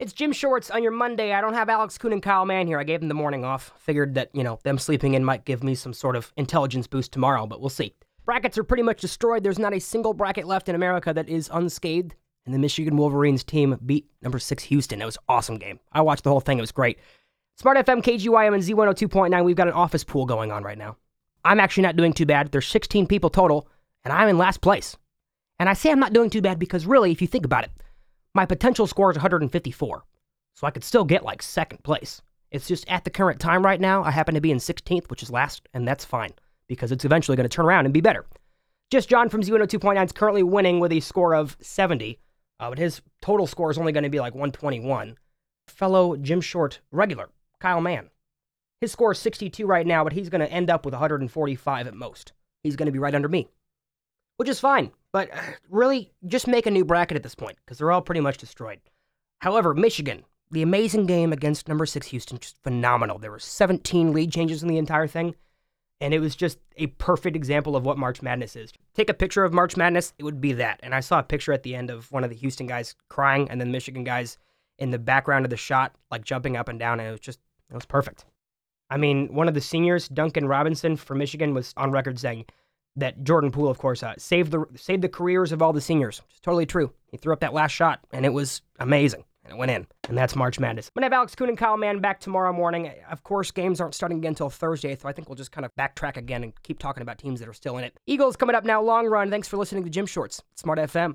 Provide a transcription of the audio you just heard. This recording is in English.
It's Jim Shorts on your Monday. I don't have Alex Kuhn and Kyle Mann here. I gave them the morning off. Figured that, them sleeping in might give me some sort of intelligence boost tomorrow, but we'll see. Brackets are pretty much destroyed. There's not a single bracket left in America that is unscathed. And the Michigan Wolverines team beat number 6 Houston. It was an awesome game. I watched the whole thing. It was great. Smart FM, KGYM, and Z102.9. We've got an office pool going on right now. I'm actually not doing too bad. There's 16 people total, and I'm in last place. And I say I'm not doing too bad because really, if you think about it, my potential score is 154. So I could still get like second place. It's just at the current time right now, I happen to be in 16th, which is last, and that's fine because it's eventually going to turn around and be better. Just John from Z102.9 is currently winning with a score of 70, but his total score is only going to be like 121. Fellow Jim Short regular, Kyle Mann. His score is 62 right now, but he's going to end up with 145 at most. He's going to be right under me, which is fine. But really, just make a new bracket at this point, because they're all pretty much destroyed. However, Michigan, the amazing game against number 6 Houston, just phenomenal. There were 17 lead changes in the entire thing, and it was just a perfect example of what March Madness is. Take a picture of March Madness, it would be that. And I saw a picture at the end of one of the Houston guys crying, and then the Michigan guys in the background of the shot, like jumping up and down, and it was perfect. I mean, one of the seniors, Duncan Robinson for Michigan, was on record saying that Jordan Poole, of course, saved the careers of all the seniors. It's totally true. He threw up that last shot, and it was amazing. And it went in. And that's March Madness. I'm going to have Alex Kuhn and Kyle Mann back tomorrow morning. Of course, games aren't starting again until Thursday, so I think we'll just kind of backtrack again and keep talking about teams that are still in it. Eagles coming up now, long run. Thanks for listening to Jim Shorts, Smart FM.